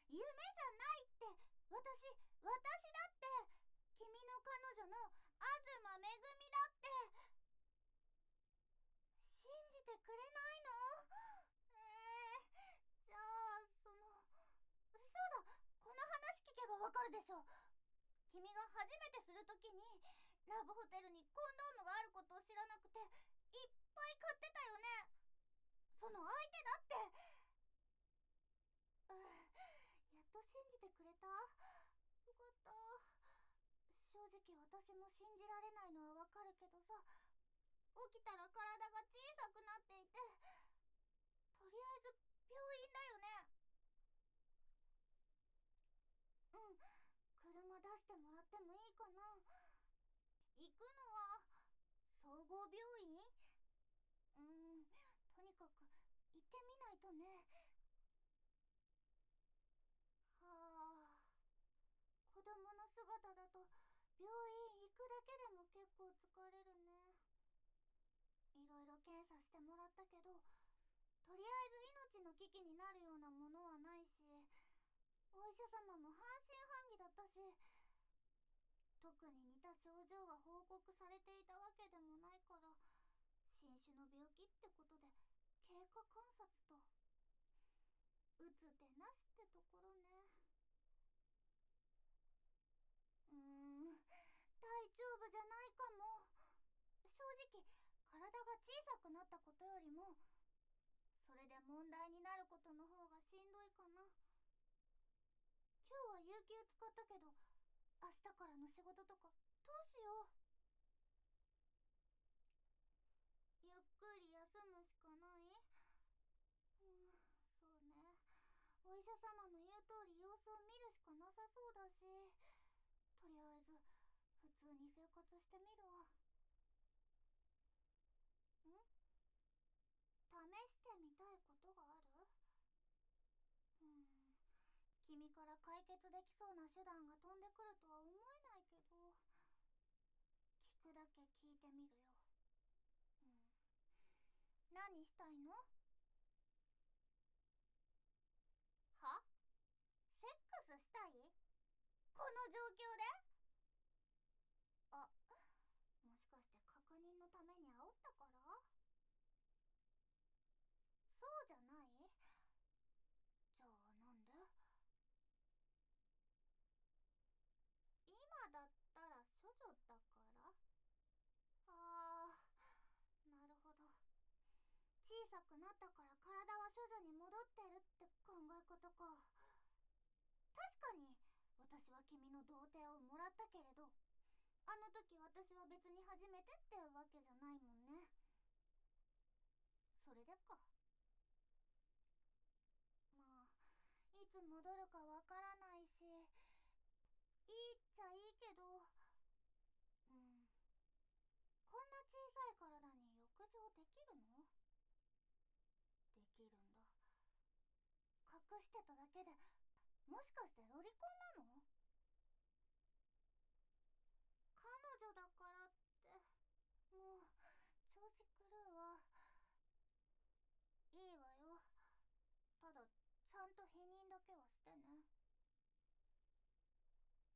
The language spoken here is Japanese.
夢じゃないって。私だって、君の彼女の東めぐみだって。信じてくれないの？じゃあ、そうだ、この話聞けばわかるでしょ。君が初めてするときにラブホテルにコンドームがあることを知らなくていっぱい買ってたよね。その相手だって。やっと信じてくれた？よかった。正直私も信じられないのはわかるけどさ、起きたら体が小さくなっていて、とりあえず病院だよね。車出してもらってもいいかな。行くのは総合病院？とにかく行ってみないとね。はあ、子供の姿だと病院行くだけでも結構疲れるね。いろいろ検査してもらったけど、とりあえず命の危機になるようなものはないし、お医者様も半信半疑だったし、特に似た症状が報告されていたわけでもないから、新種の病気ってことで経過観察と打つ手なしってところね。大丈夫じゃないかも。正直体が小さくなったことよりも、それで問題になることの方がしんどいかな。今日は有給使ったけど、明日からの仕事とかどうしよう。ゆっくり休むしかない？そうね。お医者様の言う通り様子を見るしかなさそうだし、とりあえず普通に生活してみるわ。試してみたいことがある？君から解決できそうな手段が飛んでくるとは思えないけど、聞くだけ聞いてみるよ。何したいの？は？セックスしたい？この状況で？あ、もしかして確認のために煽ったから？そうじゃない？じゃあなんで？今だったら処女だから？なるほど。小さくなったから体は処女に戻ってるって考え方か。確かに私は君の童貞をもらったけれど、あの時私は別に初めてってわけじゃないもんね。それでか。まあいつ戻るかわからないし、いいっちゃいいけど、こんな小さい体に浴場できるの？できるんだ。隠してただけで、もしかしてロリコンなの？彼女だからって、もう調子狂うわ。いいわよ。ただちゃんと否認だけはしてね。